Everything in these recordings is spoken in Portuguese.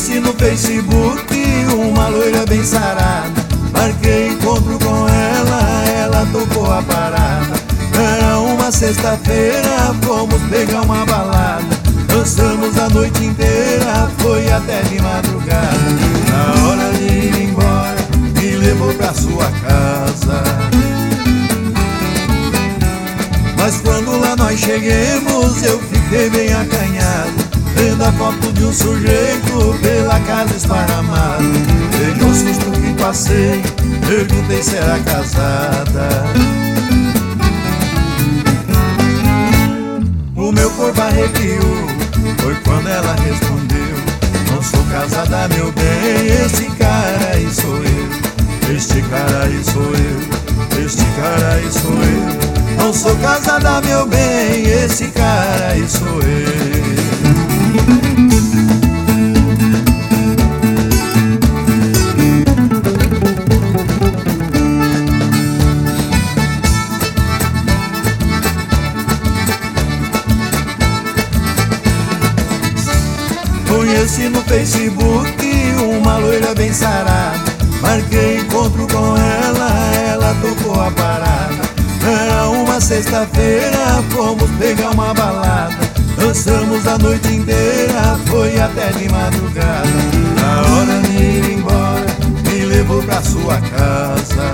Conheci no Facebook uma loira bem sarada. Marquei encontro com ela, ela tocou a parada. Era uma sexta-feira, fomos pegar uma balada. Dançamos a noite inteira, foi até de madrugada. Na hora de ir embora, me levou pra sua casa. Mas quando lá nós cheguemos, eu fiquei bem acanhado, vendo a foto de um sujeito pela casa esparramado. Veja o susto que passei, perguntei se era casada. O meu corpo arrepiou, foi quando ela respondeu: não sou casada, meu bem, esse cara aí sou eu. Este cara aí sou eu, este cara aí sou eu. Não sou casada, meu bem, esse cara aí sou eu. Conheci no Facebook uma loira bem sarada. Marquei encontro com ela, ela tocou a parada. Era uma sexta-feira, fomos pegar uma balada. Dançamos a noite inteira, foi até de madrugada. Na hora de ir embora, me levou pra sua casa.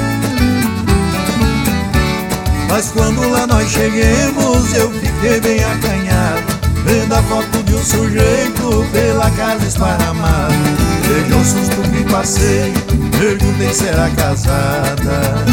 Mas quando lá nós cheguemos, eu fiquei bem acanhado, vendo a foto de um sujeito pela casa esparramado. Veja o susto que passei, perguntei se era casada.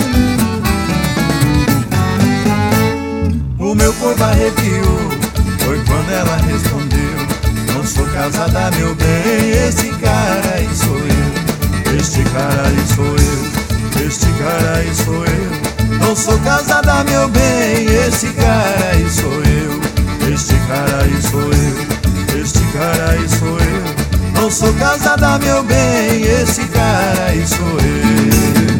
O meu corpo arrepiou, foi quando ela respondeu: não sou casada, meu bem, esse cara aí sou eu. Este cara aí sou eu, este cara aí sou eu. Não sou casada, meu bem, esse cara aí sou eu. Este cara aí sou eu, este cara aí sou eu. Não sou casada, meu bem, esse cara aí sou eu.